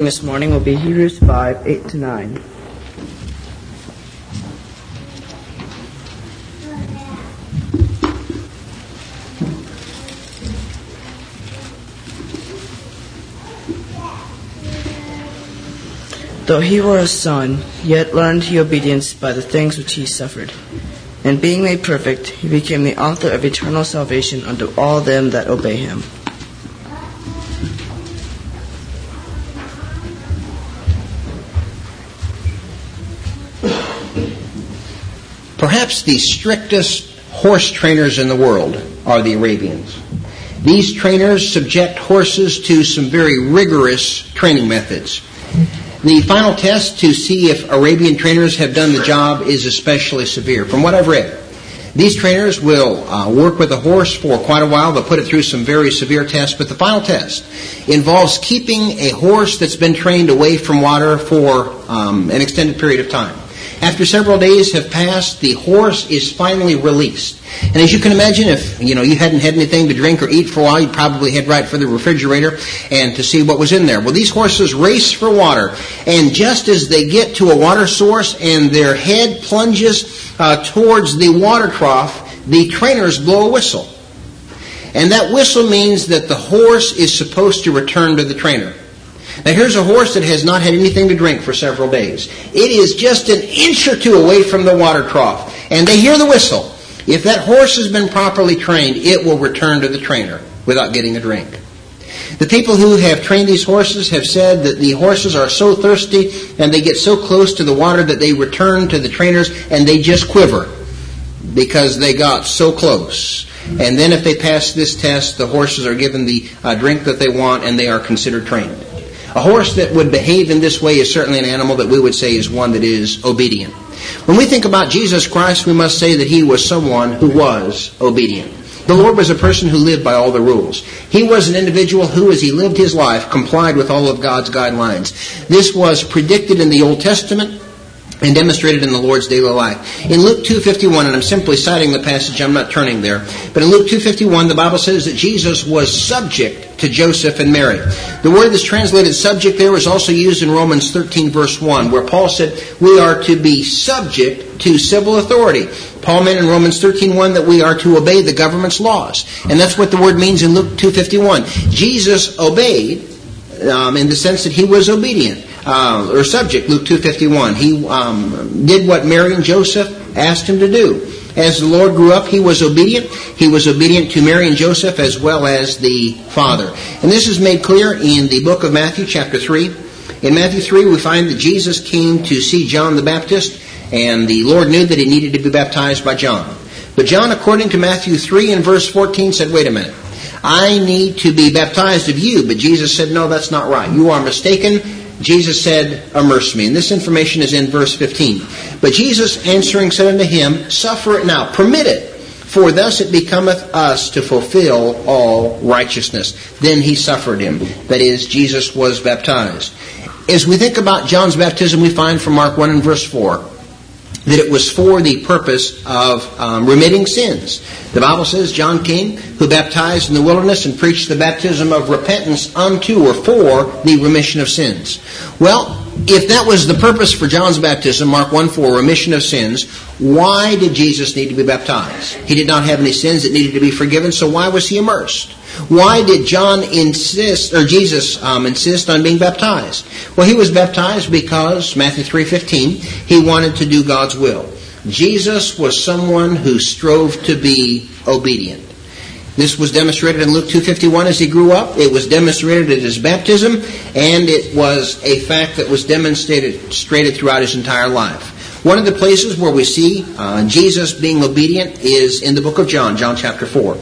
This morning will be Hebrews 5, 8-9. Though he were a son, yet learned he obedience by the things which he suffered. And being made perfect, he became the author of eternal salvation unto all them that obey him. Perhaps the strictest horse trainers in the world are the Arabians. These trainers subject horses to some very rigorous training methods. The final test to see if Arabian trainers have done the job is especially severe. From what I've read, these trainers will work with a horse for quite a while. They'll put it through some very severe tests, but the final test involves keeping a horse that's been trained away from water for an extended period of time. After several days have passed, the horse is finally released. And as you can imagine, if you hadn't had anything to drink or eat for a while, you'd probably head right for the refrigerator and to see what was in there. Well, these horses race for water, and just as they get to a water source and their head plunges towards the water trough, the trainers blow a whistle. And that whistle means that the horse is supposed to return to the trainer. Now here's a horse that has not had anything to drink for several days. It is just an inch or two away from the water trough, and they hear the whistle. If that horse has been properly trained, it will return to the trainer without getting a drink. The people who have trained these horses have said that the horses are so thirsty and they get so close to the water that they return to the trainers and they just quiver because they got so close. And then if they pass this test, the horses are given the drink that they want and they are considered trained. A horse that would behave in this way is certainly an animal that we would say is one that is obedient. When we think about Jesus Christ, we must say that he was someone who was obedient. The Lord was a person who lived by all the rules. He was an individual who, as he lived his life, complied with all of God's guidelines. This was predicted in the Old Testament and demonstrated in the Lord's daily life. In Luke 2:51, and I'm simply citing the passage, I'm not turning there, but in Luke 2:51, the Bible says that Jesus was subject to Joseph and Mary. The word that's translated subject there is also used in Romans 13, verse 1, where Paul said we are to be subject to civil authority. Paul meant in Romans 13:1 that we are to obey the government's laws. And that's what the word means in Luke 2:51. Jesus obeyed in the sense that he was obedient. Or subject, Luke 2:51. He did what Mary and Joseph asked him to do. As the Lord grew up, he was obedient. He was obedient to Mary and Joseph as well as the Father. And this is made clear in the book of Matthew, chapter 3. In Matthew 3, we find that Jesus came to see John the Baptist, and the Lord knew that he needed to be baptized by John. But John, according to Matthew 3 and verse 14, said, wait a minute. I need to be baptized of you. But Jesus said, no, that's not right. You are mistaken. Jesus said, immerse me. And this information is in verse 15. But Jesus answering said unto him, suffer it now, permit it, for thus it becometh us to fulfill all righteousness. Then he suffered him. That is, Jesus was baptized. As we think about John's baptism, we find from Mark 1 and verse 4 that it was for the purpose of remitting sins. The Bible says John came, who baptized in the wilderness and preached the baptism of repentance unto or for the remission of sins. Well, if that was the purpose for John's baptism, Mark 1:4, remission of sins, why did Jesus need to be baptized? He did not have any sins that needed to be forgiven, so why was he immersed? Why did Jesus insist on being baptized? Well, he was baptized because, Matthew 3:15, he wanted to do God's will. Jesus was someone who strove to be obedient. This was demonstrated in Luke 2:51 as he grew up. It was demonstrated at his baptism, and it was a fact that was demonstrated throughout his entire life. One of the places where we see Jesus being obedient is in the book of John, John chapter 4.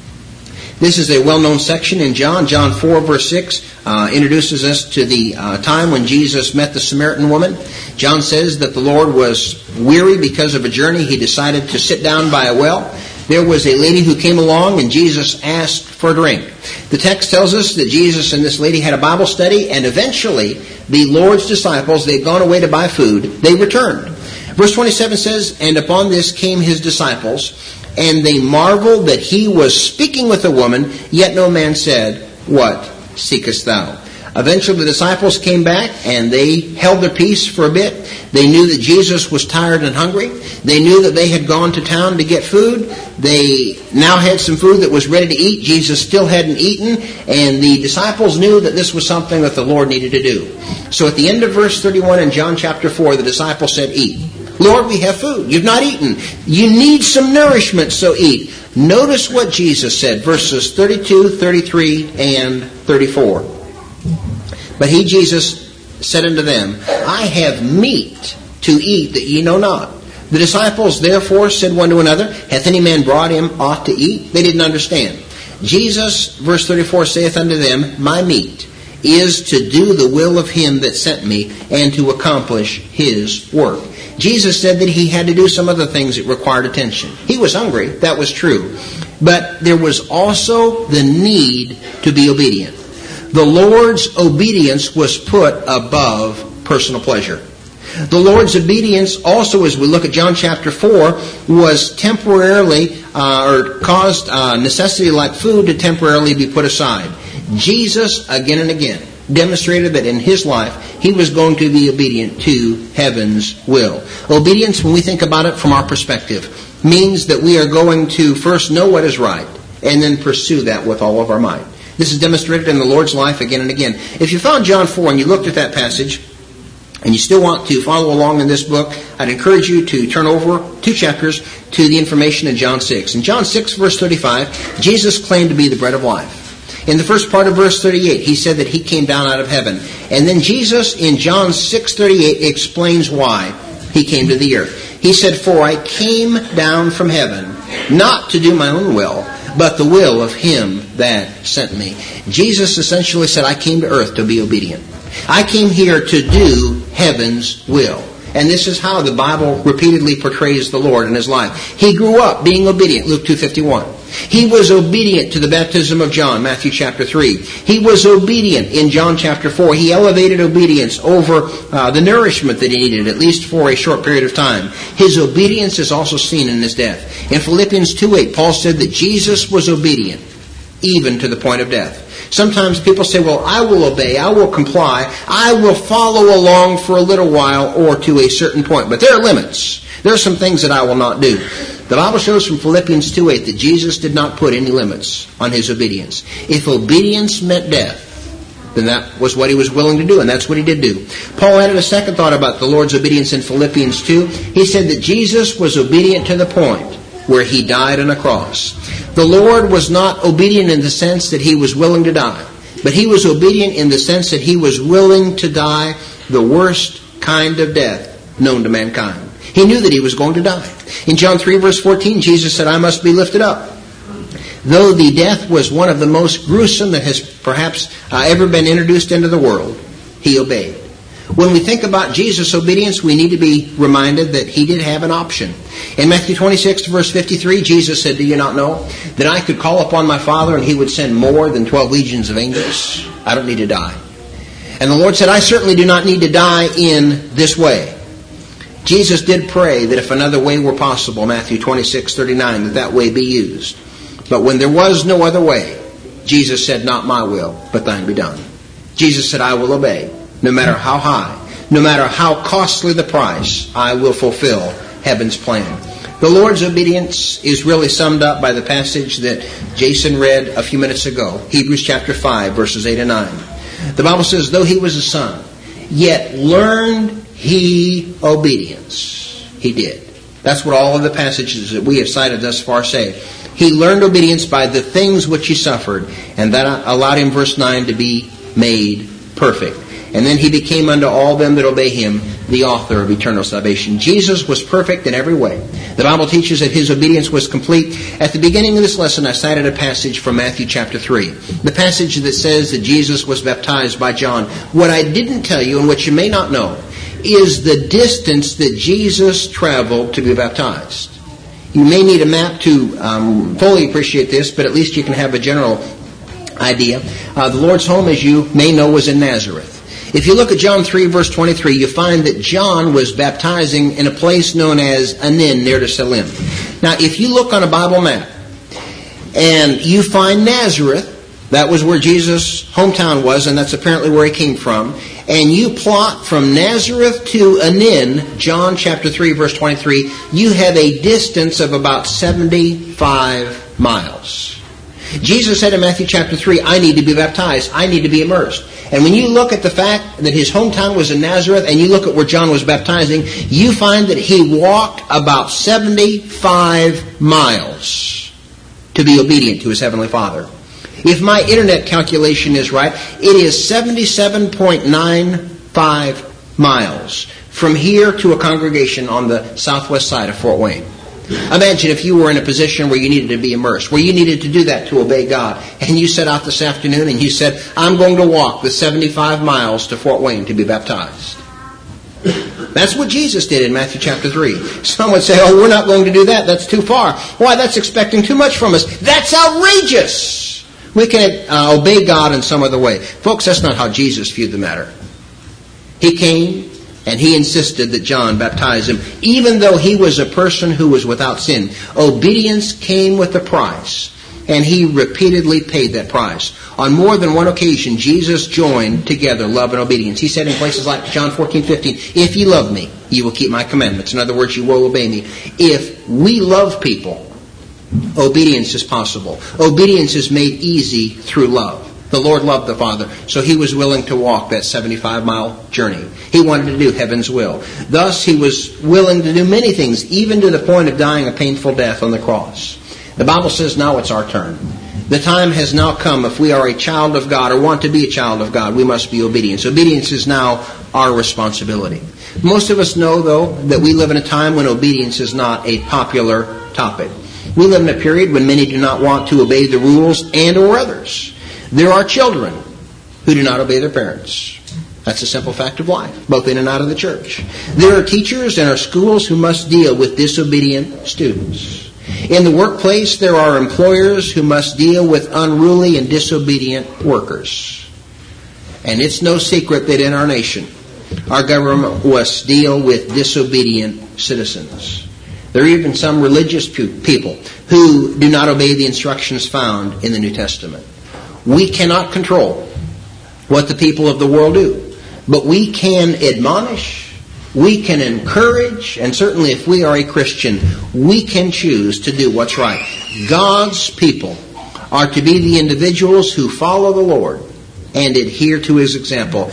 This is a well-known section in John. John 4, verse 6 introduces us to the time when Jesus met the Samaritan woman. John says that the Lord was weary because of a journey. He decided to sit down by a well. There was a lady who came along, and Jesus asked for a drink. The text tells us that Jesus and this lady had a Bible study, and eventually the Lord's disciples, they'd gone away to buy food, they returned. Verse 27 says, and upon this came his disciples, and they marveled that he was speaking with a woman, yet no man said, what seekest thou? Eventually the disciples came back and they held their peace for a bit. They knew that Jesus was tired and hungry. They knew that they had gone to town to get food. They now had some food that was ready to eat. Jesus still hadn't eaten, and the disciples knew that this was something that the Lord needed to do. So at the end of verse 31 in John chapter 4, the disciples said, "Eat." "Lord, we have food. You've not eaten. You need some nourishment, so eat." Notice what Jesus said, verses 32, 33, and 34. "But he, Jesus, said unto them, I have meat to eat that ye know not. The disciples therefore said one to another, Hath any man brought him aught to eat?" They didn't understand. Jesus, verse 34, saith unto them, "My meat is to do the will of him that sent me, and to accomplish his work." Jesus said that he had to do some other things that required attention. He was hungry, that was true. But there was also the need to be obedient. The Lord's obedience was put above personal pleasure. The Lord's obedience also, as we look at John chapter 4, was temporarily, or caused necessity like food to temporarily be put aside. Jesus, again and again, demonstrated that in his life, he was going to be obedient to heaven's will. Obedience, when we think about it from our perspective, means that we are going to first know what is right, and then pursue that with all of our might. This is demonstrated in the Lord's life again and again. If you found John 4 and you looked at that passage, and you still want to follow along in this book, I'd encourage you to turn over 2 chapters to the information in John 6. In John 6, verse 35, Jesus claimed to be the bread of life. In the first part of verse 38, he said that he came down out of heaven. And then Jesus, in John 6:38, explains why he came to the earth. He said, "For I came down from heaven, not to do my own will, but the will of him that sent me." Jesus essentially said, I came to earth to be obedient. I came here to do heaven's will. And this is how the Bible repeatedly portrays the Lord in his life. He grew up being obedient, Luke 2:51. He was obedient to the baptism of John, Matthew chapter 3. He was obedient in John chapter 4. He elevated obedience over the nourishment that he needed, at least for a short period of time. His obedience is also seen in his death. In Philippians 2:8, Paul said that Jesus was obedient, even to the point of death. Sometimes people say, well, I will obey, I will comply, I will follow along for a little while or to a certain point. But there are limits. There are some things that I will not do. The Bible shows from Philippians 2:8 that Jesus did not put any limits on his obedience. If obedience meant death, then that was what he was willing to do, and that's what he did do. Paul added a second thought about the Lord's obedience in Philippians 2. He said that Jesus was obedient to the point where he died on a cross. The Lord was not obedient in the sense that he was willing to die, but he was obedient in the sense that he was willing to die the worst kind of death known to mankind. He knew that he was going to die. In John 3 verse 14, Jesus said, I must be lifted up. Though the death was one of the most gruesome that has perhaps ever been introduced into the world, he obeyed. When we think about Jesus' obedience, we need to be reminded that he did have an option. In Matthew 26 verse 53, Jesus said, do you not know that I could call upon my Father and he would send more than 12 legions of angels? I don't need to die. And the Lord said, I certainly do not need to die in this way. Jesus did pray that if another way were possible, Matthew 26:39, that way be used. But when there was no other way, Jesus said, not my will, but thine be done. Jesus said, I will obey. No matter how high, no matter how costly the price, I will fulfill heaven's plan. The Lord's obedience is really summed up by the passage that Jason read a few minutes ago, Hebrews chapter 5, verses 8 and 9. The Bible says, though he was a son, yet learned he obedience. He did. That's what all of the passages that we have cited thus far say. He learned obedience by the things which he suffered, and that allowed him, verse 9, to be made perfect. And then he became unto all them that obey him the author of eternal salvation. Jesus was perfect in every way. The Bible teaches that his obedience was complete. At the beginning of this lesson, I cited a passage from Matthew chapter 3. The passage that says that Jesus was baptized by John. What I didn't tell you, and what you may not know, is the distance that Jesus traveled to be baptized. You may need a map to fully appreciate this, but at least you can have a general idea. The Lord's home, as you may know, was in Nazareth. If you look at John 3, verse 23, you find that John was baptizing in a place known as Anin, near to Salim. Now, if you look on a Bible map and you find Nazareth, That was where Jesus' hometown was, and that's apparently where he came from. And you plot from Nazareth to Anin, John chapter 3, verse 23, you have a distance of about 75 miles. Jesus said in Matthew chapter 3, I need to be baptized. I need to be immersed. And when you look at the fact that his hometown was in Nazareth, and you look at where John was baptizing, you find that he walked about 75 miles to be obedient to his heavenly Father. If my internet calculation is right, it is 77.95 miles from here to a congregation on the southwest side of Fort Wayne. Imagine if you were in a position where you needed to be immersed, where you needed to do that to obey God, and you set out this afternoon and you said, I'm going to walk the 75 miles to Fort Wayne to be baptized. That's what Jesus did in Matthew chapter 3. Some would say, oh, we're not going to do that. That's too far. Why, that's expecting too much from us. That's outrageous. We can obey God in some other way. Folks, that's not how Jesus viewed the matter. He came and he insisted that John baptize him, even though he was a person who was without sin. Obedience came with a price, and he repeatedly paid that price. On more than one occasion, Jesus joined together love and obedience. He said in places like John 14:15, if you love me, you will keep my commandments. In other words, you will obey me. If we love people, obedience is possible. Obedience is made easy through love. The Lord loved the Father, so he was willing to walk that 75-mile journey. He wanted to do heaven's will. Thus, he was willing to do many things, even to the point of dying a painful death on the cross. The Bible says now it's our turn. The time has now come. If we are a child of God or want to be a child of God, we must be obedient. Obedience is now our responsibility. Most of us know, though, that we live in a time when obedience is not a popular topic. We live in a period when many do not want to obey the rules and or others. There are children who do not obey their parents. That's a simple fact of life, both in and out of the church. There are teachers in our schools who must deal with disobedient students. In the workplace, there are employers who must deal with unruly and disobedient workers. And it's no secret that in our nation, our government must deal with disobedient citizens. There are even some religious people who do not obey the instructions found in the New Testament. We cannot control what the people of the world do, but we can admonish, we can encourage, and certainly if we are a Christian, we can choose to do what's right. God's people are to be the individuals who follow the Lord and adhere to his example.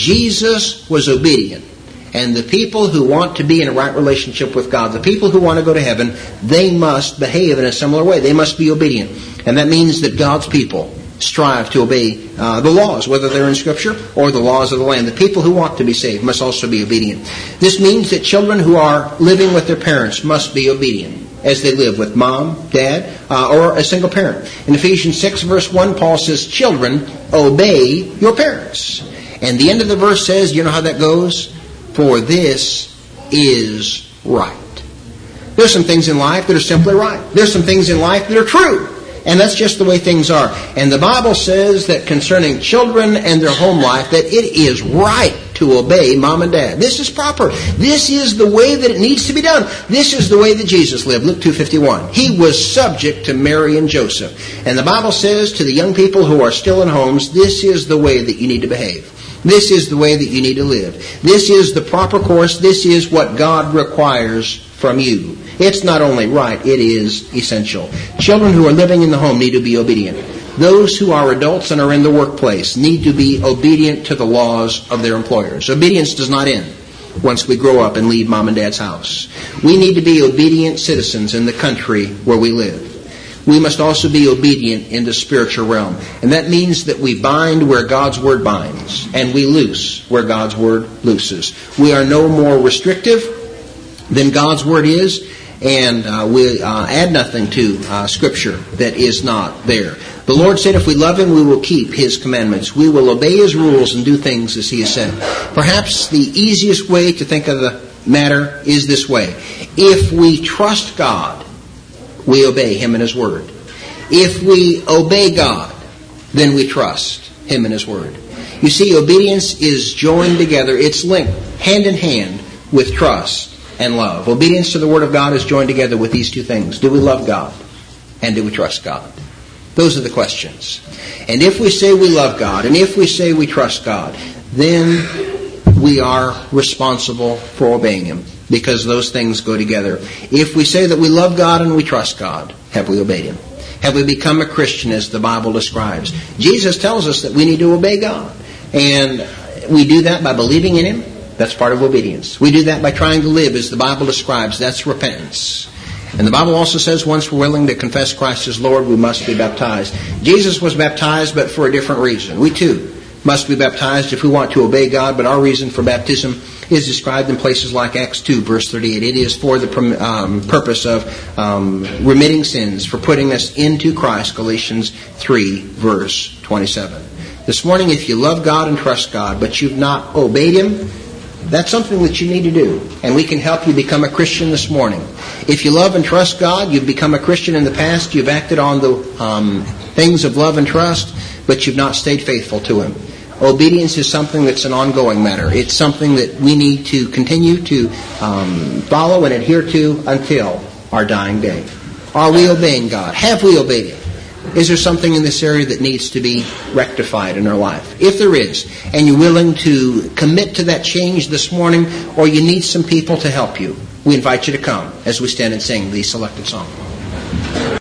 Jesus was obedient. And the people who want to be in a right relationship with God, the people who want to go to heaven, they must behave in a similar way. They must be obedient. And that means that God's people strive to obey the laws, whether they're in Scripture or the laws of the land. The people who want to be saved must also be obedient. This means that children who are living with their parents must be obedient as they live with mom, dad, or a single parent. In Ephesians 6, verse 1, Paul says, children, obey your parents. And the end of the verse says, you know how that goes? For this is right. There's some things in life that are simply right. There's some things in life that are true. And that's just the way things are. And the Bible says that concerning children and their home life, that it is right to obey mom and dad. This is proper. This is the way that it needs to be done. This is the way that Jesus lived. Luke 2:51. He was subject to Mary and Joseph. And the Bible says to the young people who are still in homes, this is the way that you need to behave. This is the way that you need to live. This is the proper course. This is what God requires from you. It's not only right, it is essential. Children who are living in the home need to be obedient. Those who are adults and are in the workplace need to be obedient to the laws of their employers. Obedience does not end once we grow up and leave mom and dad's house. We need to be obedient citizens in the country where we live. We must also be obedient in the spiritual realm. And that means that we bind where God's Word binds, and we loose where God's Word looses. We are no more restrictive than God's Word is, and we add nothing to Scripture that is not there. The Lord said if we love Him, we will keep His commandments. We will obey His rules and do things as He has said. Perhaps the easiest way to think of the matter is this way. If we trust God, we obey Him and His Word. If we obey God, then we trust Him and His Word. You see, obedience is joined together. It's linked hand in hand with trust and love. Obedience to the Word of God is joined together with these two things. Do we love God? And do we trust God? Those are the questions. And if we say we love God, and if we say we trust God, then we are responsible for obeying Him, because those things go together. If we say that we love God and we trust God, have we obeyed Him? Have we become a Christian as the Bible describes? Jesus tells us that we need to obey God. And we do that by believing in Him. That's part of obedience. We do that by trying to live as the Bible describes. That's repentance. And the Bible also says once we're willing to confess Christ as Lord, we must be baptized. Jesus was baptized, but for a different reason. We too must be baptized if we want to obey God, but our reason for baptism is described in places like Acts 2, verse 38. It is for the purpose of remitting sins, for putting us into Christ, Galatians 3, verse 27. This morning, if you love God and trust God, but you've not obeyed Him, that's something that you need to do. And we can help you become a Christian this morning. If you love and trust God, you've become a Christian in the past, you've acted on the things of love and trust, but you've not stayed faithful to Him. Obedience is something that's an ongoing matter. It's something that we need to continue to follow and adhere to until our dying day. Are we obeying God? Have we obeyed Him? Is there something in this area that needs to be rectified in our life? If there is, and you're willing to commit to that change this morning, or you need some people to help you, we invite you to come as we stand and sing the selected song.